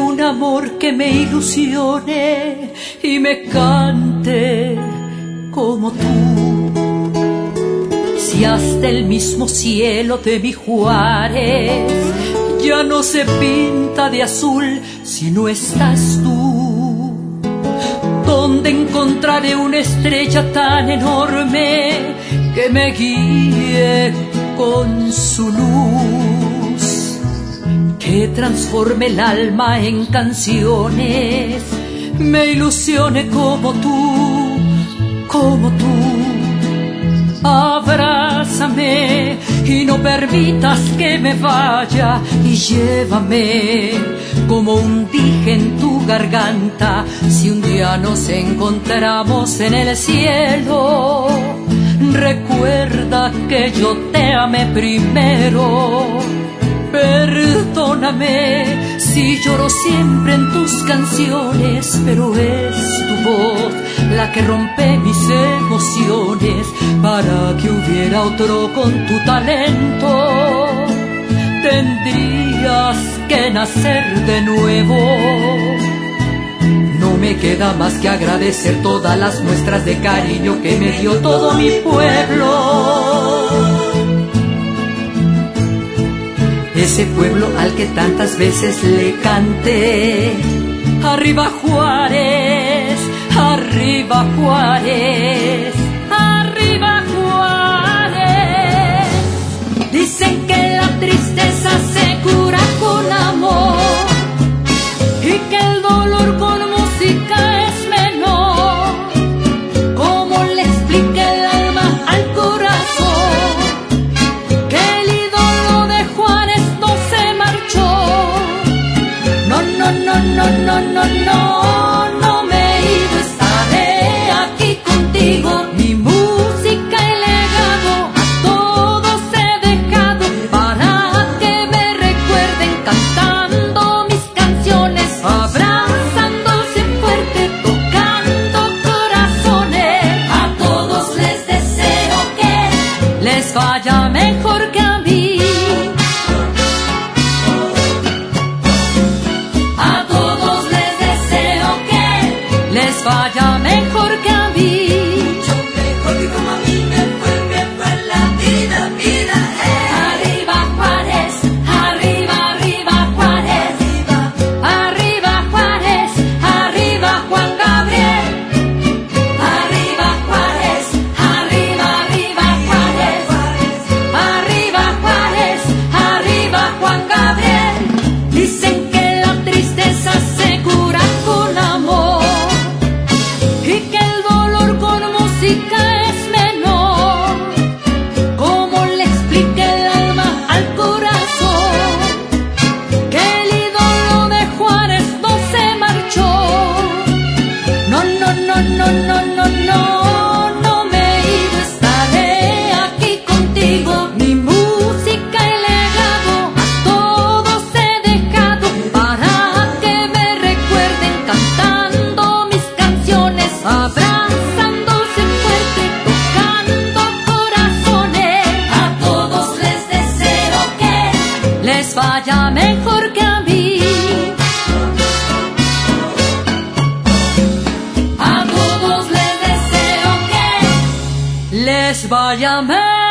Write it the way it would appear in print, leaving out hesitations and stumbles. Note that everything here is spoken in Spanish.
un amor que me ilusione y me cante como tú. Si hasta el mismo cielo de mi Juárez ya no se pinta de azul si no estás tú, ¿dónde encontraré una estrella tan enorme que me guíe con su luz, que transforme el alma en canciones, me ilusione como tú, como tú? Abrázame y no permitas que me vaya, y llévame como un dije en tu garganta. Si un día nos encontramos en el cielo, recuerda que yo te amé primero. Perdóname si lloro siempre en tus canciones, pero es tu voz la que rompe mis emociones. Para que hubiera otro con tu talento, tendrías que nacer de nuevo. No me queda más que agradecer todas las muestras de cariño que me dio todo mi pueblo. Ese pueblo al que tantas veces le canté. Arriba Juárez, arriba Juárez, arriba Juárez. Dicen que la tristeza se cura con amor y que el dolor con música es menor. ¿Cómo le explique el alma al corazón que el ídolo de Juárez no se marchó? No, no, no, no, no, no, no, no me he ido, estaré aquí contigo. Mi música y legado a todos he dejado para que me recuerden cantando mis canciones, abrazándose fuerte, tocando corazones. A todos les deseo que les vaya mejor que a mí. A todos les deseo que les vaya mejor que a mí. Mucho mejor que como a mí me fue la vida, vida. Arriba Juárez, arriba, arriba Juárez, arriba Juárez, arriba Juan Gabriel. Arriba Juárez, arriba, arriba Juárez, arriba Juárez, arriba Juan Gabriel. Dicen que la tristeza se cura con amor y que el dolor con música es menor. ¿Cómo le explique el alma al corazón que el ídolo de Juárez no se marchó? No, no, no, no, no, no, no, no me he ido, estaré aquí contigo. Mi música y legado a todos he dejado para que me recuerden cantando mis canciones, abrazándose fuerte, tocando corazones. A todos les deseo que les vaya mejor que a mí. A todos les deseo que les vaya mejor.